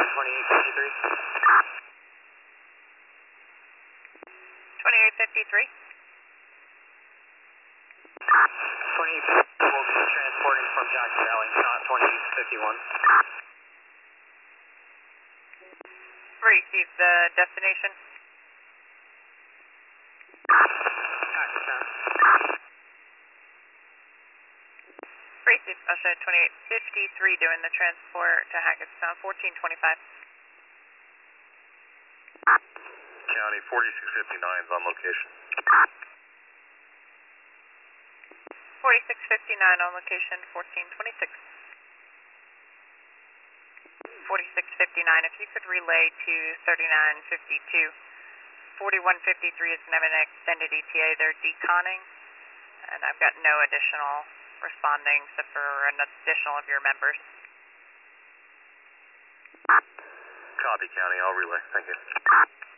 2853. 28 will be transporting from Jackson Valley, not 2851. Receive the destination. Hackettstown. Receive, I'll show 2853 doing the transport to Hackettstown, 1425. County 4659 is on location. 4659 on location, 1426. 4659, if you could relay to 3952. 4153 is going to have an extended ETA. They're deconning, and I've got no additional responding except for an additional of your members. Copy, County. I'll relay. Thank you.